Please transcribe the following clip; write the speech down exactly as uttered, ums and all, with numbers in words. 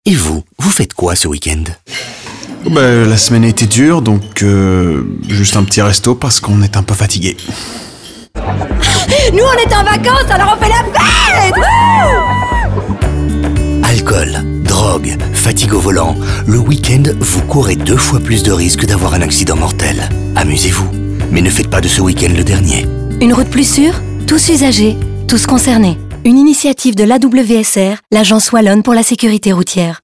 Et vous, vous faites quoi ce week-end? Bah, la semaine a été dure, donc euh, juste un petit resto parce qu'on est un peu fatigué. Nous, on est en vacances, alors on fait la fête. Wouh! Alcool, drogue, fatigue au volant, le week-end, vous courez deux fois plus de risques d'avoir un accident mortel. Amusez-vous, mais ne faites pas de ce week-end le dernier. Une route plus sûre, tous usagers, tous concernés. Une initiative de l'A W S R, l'Agence Wallonne pour la sécurité routière.